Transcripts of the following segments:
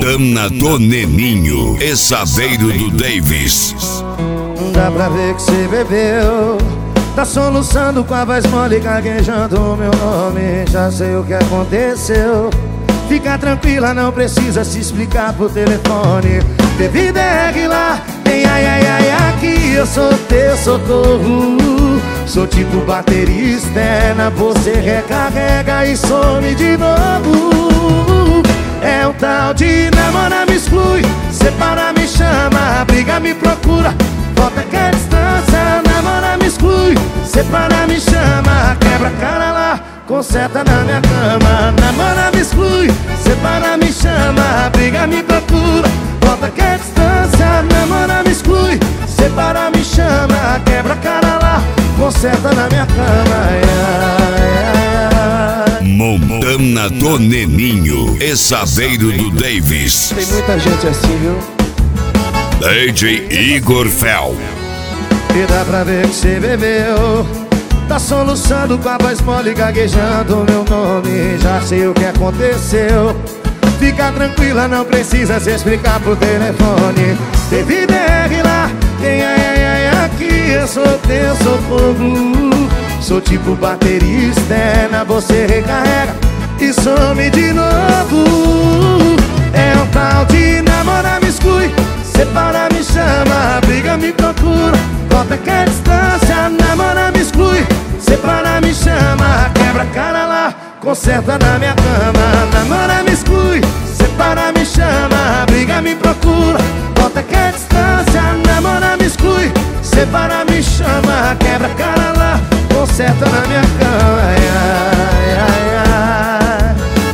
Montana do Neninho, Exaveiro do Davis. Dá pra ver que você bebeu, tá soluçando com a voz mole, gaguejando o meu nome. Já sei o que aconteceu. Fica tranquila, não precisa se explicar por telefone. Teve DR lá, tem ai ai ai aqui. Eu sou teu socorro, sou tipo baterista, você recarrega e some de novo. É um tal de namora, me exclui, separa, me chama, briga, me procura, volta que é distância. Namora, me exclui, separa, me chama, quebra a cara lá, conserta na minha cama. Namora, me exclui, separa, me chama, briga, me procura, volta que é distância. Namora, me exclui, separa, me chama, quebra a cara lá, conserta na minha cama. Montana do Neninho, Exaveiro do Davis. Tem muita gente assim, viu? DJ Igor Fel. E dá pra ver que você bebeu, tá soluçando com a voz mole, gaguejando o meu nome. Já sei o que aconteceu. Fica tranquila, não precisa se explicar por telefone. Teve DR lá, tem ai ai ai aqui. Eu sou teu socorro, sou tipo baterista, você recarrega e some de novo. É um tal de namora, me exclui, separa, me chama, briga, me procura, volta que é distância. Namora, me exclui, separa, me chama, quebra a cara lá, conserta na minha cama. Namora, me exclui, separa, me chama, briga, me procura, volta que é distância. Namora, me exclui, separa, me chama, quebra a cara lá, conserta na minha cama. Ai, ai, ai.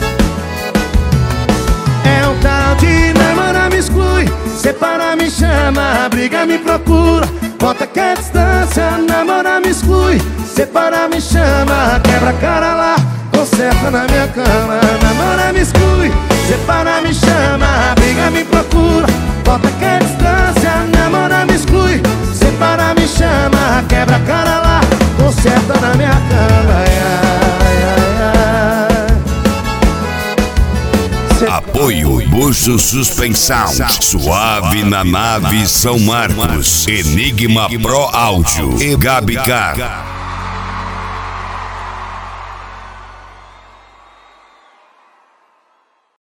É um tal de namora, me exclui, separa, me chama, briga, me procura, volta que é distância. Namora, me exclui, separa, me chama, quebra a cara lá, conserta na minha cama. Namora, me exclui, separa, me chama, briga, me procura, volta que é distância. Namora, me exclui, separa, me chama, quebra a cara lá, conserta na minha cama. Ai, ai, ai. Apoio Bucho Suspensão, Suave na Nave São Marcos, Enigma Pro Áudio e Gabicar.